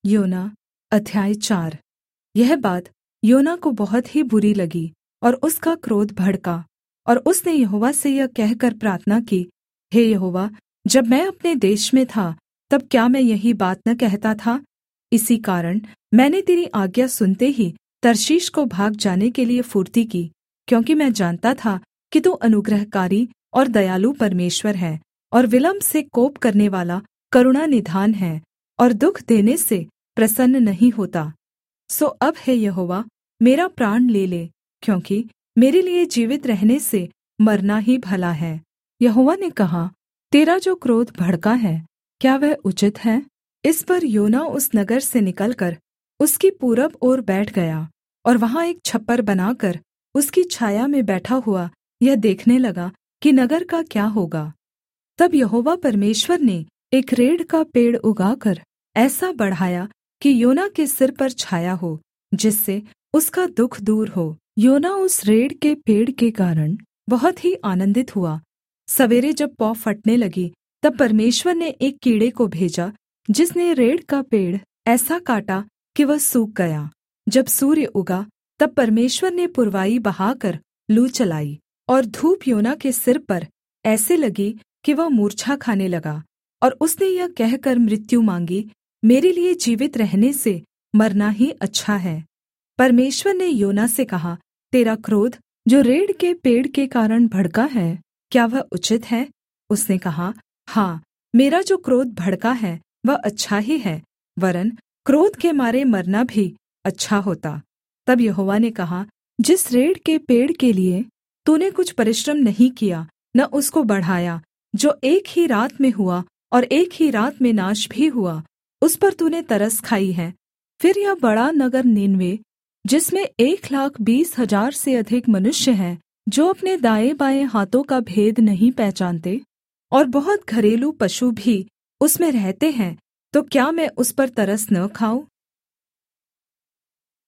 योना अध्याय 4। यह बात योना को बहुत ही बुरी लगी और उसका क्रोध भड़का, और उसने यहोवा से यह कहकर प्रार्थना की, हे यहोवा, जब मैं अपने देश में था तब क्या मैं यही बात न कहता था? इसी कारण मैंने तेरी आज्ञा सुनते ही तर्शीश को भाग जाने के लिए फुर्ती की, क्योंकि मैं जानता था कि तू अनुग्रहकारी और दयालु परमेश्वर है, और विलम्ब से कोप करनेवाला करुणा निधान है, और दुःख देने से प्रसन्न नहीं होता। सो अब हे यहोवा, मेरा प्राण ले ले, क्योंकि मेरे लिए जीवित रहने से मरना ही भला है। यहोवा ने कहा, तेरा जो क्रोध भड़का है, क्या वह उचित है? इस पर योना उस नगर से निकलकर उसकी पूरब ओर बैठ गया, और वहाँ एक छप्पर बनाकर उसकी छाया में बैठा हुआ यह देखने लगा कि नगर का क्या होगा। तब यहोवा परमेश्वर ने एक रेड़ का पेड़ उगाकर ऐसा बढ़ाया कि योना के सिर पर छाया हो, जिससे उसका दुःख दूर हो। योना उस रेड़ के पेड़ के कारण बहुत ही आनन्दित हुआ। सवेरे जब पौ फटने लगी, तब परमेश्वर ने एक कीड़े को भेजा, जिसने रेड़ का पेड़ ऐसा काटा कि वह सूख गया। जब सूर्य उगा, तब परमेश्वर ने पुरवाई बहाकर लू चलाई, और धूप योना के सिर पर ऐसे लगी कि वह मूर्छा खाने लगा, और उसने यह कहकर मृत्यु माँगी, मेरे लिए जीवित रहने से मरना ही अच्छा है। परमेश्वर ने योना से कहा, तेरा क्रोध जो रेड़ के पेड़ के कारण भड़का है, क्या वह उचित है? उसने कहा, हाँ, मेरा जो क्रोध भड़का है वह अच्छा ही है, वरन् क्रोध के मारे मरना भी अच्छा होता। तब यहोवा ने कहा, जिस रेड़ के पेड़ के लिए तूने कुछ परिश्रम नहीं किया, न उसको बढ़ाया, जो एक ही रात में हुआ और एक ही रात में नाश भी हुआ, उस पर तूने तरस खाई है। फिर यह बड़ा नगर नीनवे, जिसमें 1,20,000 से अधिक मनुष्य हैं, जो अपने दाएं बाएं हाथों का भेद नहीं पहचानते, और बहुत घरेलू पशु भी उसमें रहते हैं, तो क्या मैं उस पर तरस न खाऊं?